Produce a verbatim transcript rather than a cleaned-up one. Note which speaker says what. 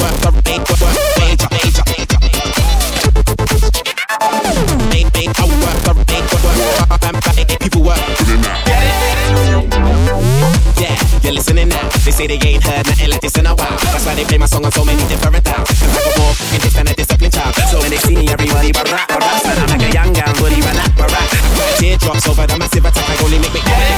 Speaker 1: work the range, work, work, major, major, major. Make, make, I work the range, work, work, bam, bam, people work. Yeah, you're listening now. They say they ain't heard nothing like this in a while. That's why they play my song on so many different dials. Cause I got more in this than a disciplined child. So when they see me, everybody but rap, but rap. And I'm like a young gun, booty, but rap, but rap. Teardrops over the massive attack, I only make me.